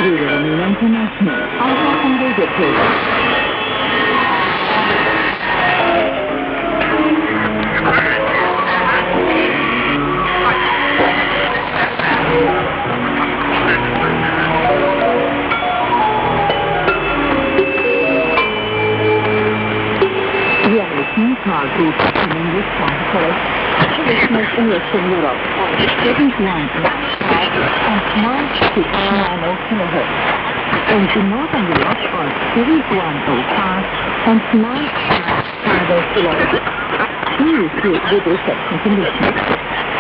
Remain International. Alpha Congo Dictator. We are listening to our group in English College. Listeners English in Europe on 71 and 9690 kHz. And in Northern Europe on 3105 and 950 kHz. 这是阅读小型分类器。